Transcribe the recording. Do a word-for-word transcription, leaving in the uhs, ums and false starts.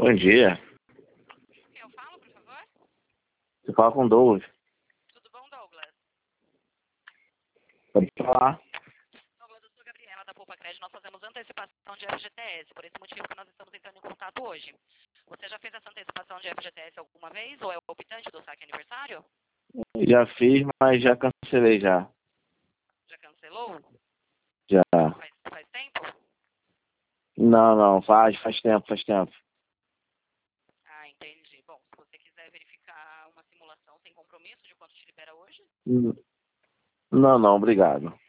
Bom dia. Quem eu falo, por favor? Você fala com o Douglas. Tudo bom, Douglas? Pode falar. Douglas, eu sou a Gabriela da Poupa Crédito. Nós fazemos antecipação de F G T S, por esse motivo que nós estamos entrando em contato hoje. Você já fez essa antecipação de F G T S alguma vez? Ou é o optante do saque aniversário? Já fiz, mas já cancelei já. Já cancelou? Já. Faz, faz tempo? Não, não, faz, faz tempo, faz tempo. Ah, entendi. Bom, se você quiser verificar uma simulação sem compromisso de quanto te libera hoje, Hum, Não, não, obrigado.